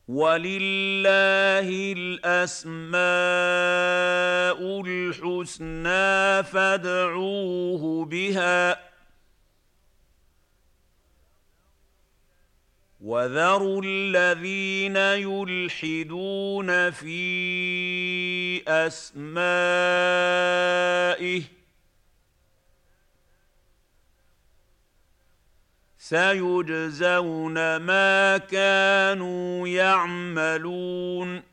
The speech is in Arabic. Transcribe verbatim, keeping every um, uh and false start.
وَلِلَّهِ الْأَسْمَاءُ الْحُسْنَىٰ فَادْعُوهُ بِهَا ۖ وَذَرُوا الَّذِينَ يُلْحِدُونَ فِي أَسْمَائِهِ ۚ سَيُجْزَوْنَ مَا كَانُوا يَعْمَلُونَ